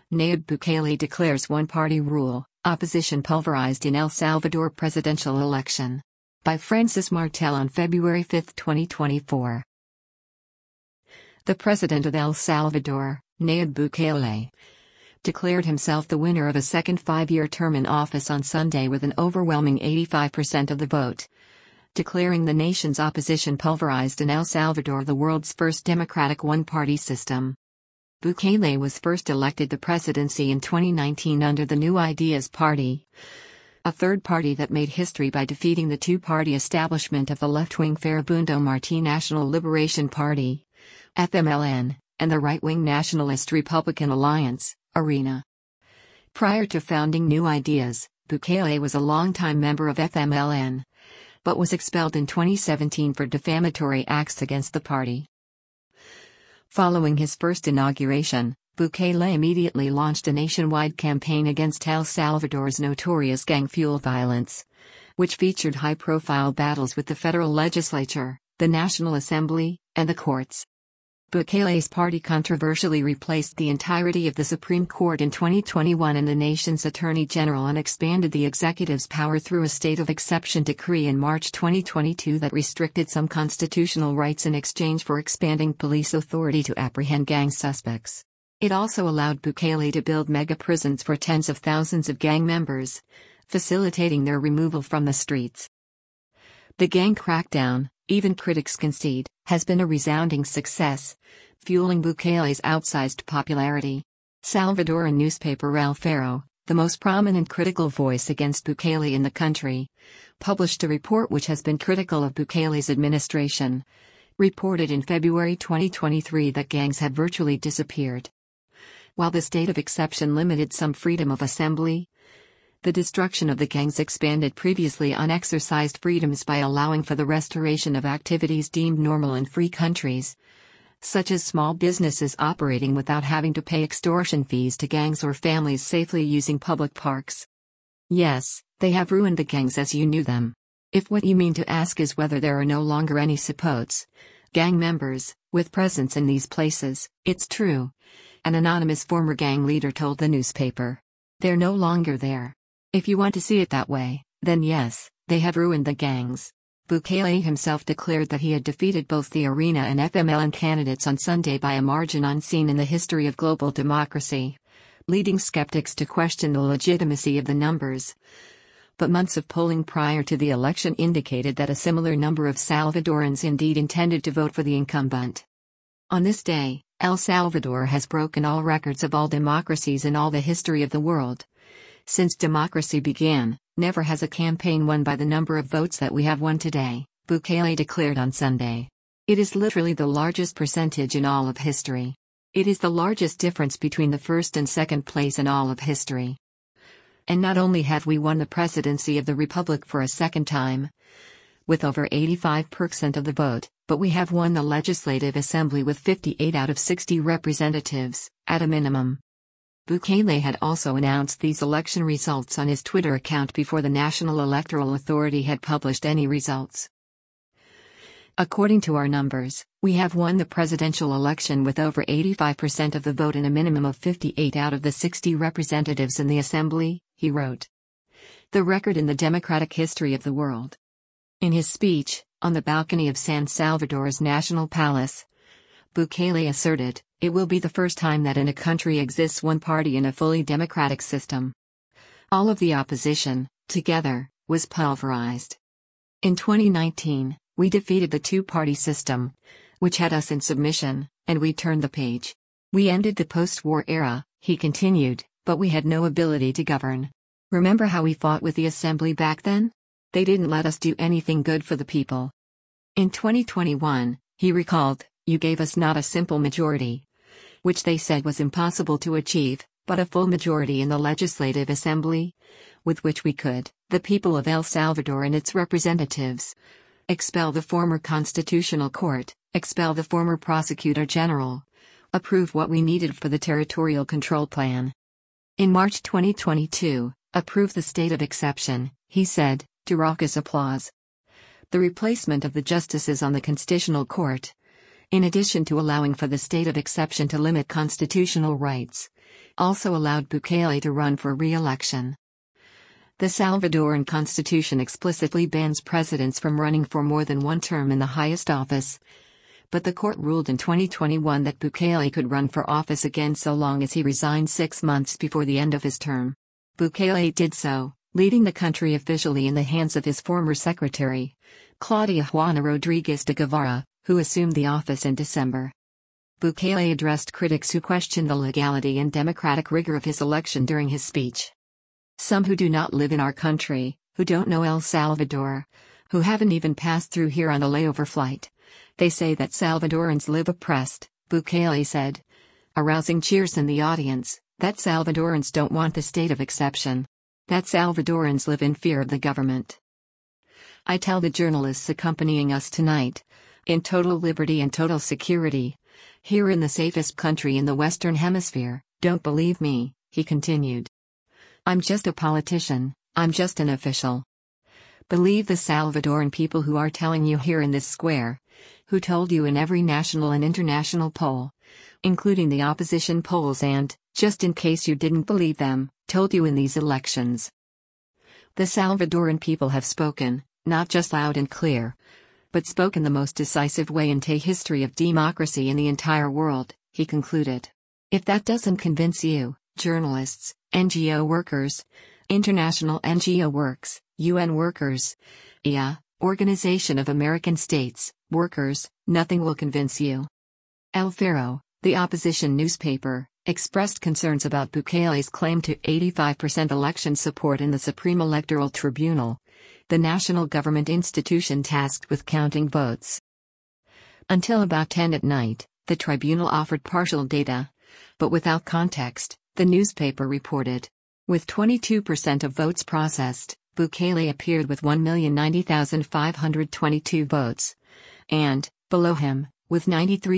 Nayib Bukele declares one-party rule, opposition pulverized in El Salvador presidential election. By Francis Martel on February 5, 2024. The president of El Salvador, Nayib Bukele, declared himself the winner of a second five-year term in office on Sunday with an overwhelming 85% of the vote, declaring the nation's opposition pulverized in El Salvador the world's first democratic one-party system. Bukele was first elected the presidency in 2019 under the New Ideas Party, a third party that made history by defeating the two-party establishment of the left-wing Farabundo Martí National Liberation Party, FMLN, and the right-wing Nationalist Republican Alliance, ARENA. Prior to founding New Ideas, Bukele was a longtime member of FMLN, but was expelled in 2017 for defamatory acts against the party. Following his first inauguration, Bukele immediately launched a nationwide campaign against El Salvador's notorious gang-fueled violence, which featured high-profile battles with the federal legislature, the National Assembly, and the courts. Bukele's party controversially replaced the entirety of the Supreme Court in 2021 and the nation's Attorney General and expanded the executive's power through a state of exception decree in March 2022 that restricted some constitutional rights in exchange for expanding police authority to apprehend gang suspects. It also allowed Bukele to build mega-prisons for tens of thousands of gang members, facilitating their removal from the streets. The gang crackdown, even critics concede, has been a resounding success, fueling Bukele's outsized popularity. Salvadoran newspaper El Faro, the most prominent critical voice against Bukele in the country, published a report which has been critical of Bukele's administration, reported in February 2023 that gangs had virtually disappeared. While the state of exception limited some freedom of assembly, the destruction of the gangs expanded previously unexercised freedoms by allowing for the restoration of activities deemed normal in free countries, such as small businesses operating without having to pay extortion fees to gangs or families safely using public parks. Yes, they have ruined the gangs as you knew them. If what you mean to ask is whether there are no longer any Zapotes, gang members, with presence in these places, it's true. An anonymous former gang leader told the newspaper. They're no longer there. If you want to see it that way, then yes, they have ruined the gangs. Bukele himself declared that he had defeated both the ARENA and FMLN candidates on Sunday by a margin unseen in the history of global democracy, leading skeptics to question the legitimacy of the numbers. But months of polling prior to the election indicated that a similar number of Salvadorans indeed intended to vote for the incumbent. On this day, El Salvador has broken all records of all democracies in all the history of the world. Since democracy began, never has a campaign won by the number of votes that we have won today, Bukele declared on Sunday. It is literally the largest percentage in all of history. It is the largest difference between the first and second place in all of history. And not only have we won the presidency of the Republic for a second time, with over 85% of the vote, but we have won the Legislative Assembly with 58 out of 60 representatives, at a minimum. Bukele had also announced these election results on his Twitter account before the National Electoral Authority had published any results. According to our numbers, we have won the presidential election with over 85% of the vote and a minimum of 58 out of the 60 representatives in the Assembly, he wrote. The record in the democratic history of the world. In his speech, on the balcony of San Salvador's National Palace, Bukele asserted, "It will be the first time that in a country exists one party in a fully democratic system. All of the opposition, together, was pulverized. In 2019, we defeated the two-party system, which had us in submission, and we turned the page. We ended the post-war era," he continued, "but we had no ability to govern. Remember how we fought with the Assembly back then? They didn't let us do anything good for the people. In 2021, he recalled, you gave us not a simple majority, which they said was impossible to achieve, but a full majority in the Legislative Assembly, with which we could, the people of El Salvador and its representatives, expel the former Constitutional Court, expel the former Prosecutor General, approve what we needed for the Territorial Control Plan. In March 2022, approve the state of exception," he said, to raucous applause. The replacement of the justices on the Constitutional Court, in addition to allowing for the state of exception to limit constitutional rights, also allowed Bukele to run for re-election. The Salvadoran constitution explicitly bans presidents from running for more than one term in the highest office, but the court ruled in 2021 that Bukele could run for office again so long as he resigned 6 months before the end of his term. Bukele did so, leaving the country officially in the hands of his former secretary, Claudia Juana Rodriguez de Guevara, who assumed the office in December. Bukele addressed critics who questioned the legality and democratic rigor of his election during his speech. Some who do not live in our country, who don't know El Salvador, who haven't even passed through here on a layover flight. They say that Salvadorans live oppressed, Bukele said, arousing cheers in the audience, that Salvadorans don't want the state of exception. That Salvadorans live in fear of the government. I tell the journalists accompanying us tonight, in total liberty and total security, here in the safest country in the Western Hemisphere, don't believe me, he continued. I'm just a politician, I'm just an official. Believe the Salvadoran people who are telling you here in this square, who told you in every national and international poll, including the opposition polls and, just in case you didn't believe them, told you in these elections. The Salvadoran people have spoken, not just loud and clear, but spoken the most decisive way in the history of democracy in the entire world, he concluded. If that doesn't convince you, journalists, NGO workers, international NGO works, UN workers, IA, Organization of American States, workers, nothing will convince you. El Faro, the opposition newspaper, expressed concerns about Bukele's claim to 85% election support in the Supreme Electoral Tribunal, the national government institution tasked with counting votes. Until about 10 at night, the tribunal offered partial data, but without context, the newspaper reported. With 22% of votes processed, Bukele appeared with 1,090,522 votes. And, below him, with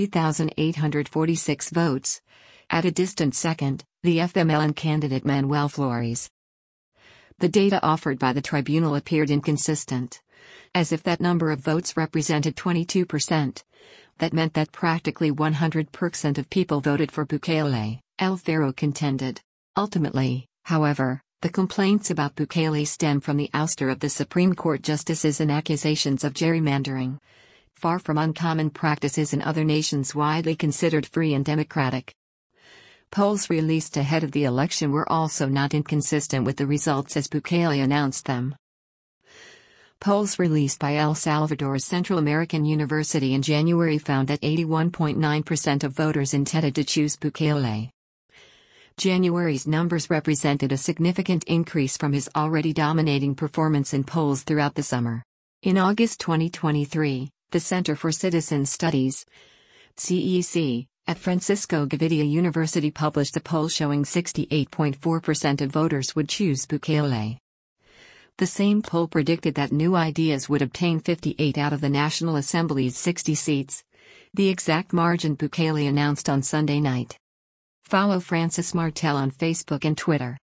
93,846 votes, at a distant second, the FMLN candidate Manuel Flores. The data offered by the tribunal appeared inconsistent. As if that number of votes represented 22%. That meant that practically 100% of people voted for Bukele, El Faro contended. Ultimately, however, the complaints about Bukele stem from the ouster of the Supreme Court justices and accusations of gerrymandering. Far from uncommon practices in other nations widely considered free and democratic. Polls released ahead of the election were also not inconsistent with the results as Bukele announced them. Polls released by El Salvador's Central American University in January found that 81.9% of voters intended to choose Bukele. January's numbers represented a significant increase from his already dominating performance in polls throughout the summer. In August 2023, the Center for Citizen Studies, CEC, at Francisco Gavidia University published a poll showing 68.4% of voters would choose Bukele. The same poll predicted that New Ideas would obtain 58 out of the National Assembly's 60 seats, the exact margin Bukele announced on Sunday night. Follow Francis Martel on Facebook and Twitter.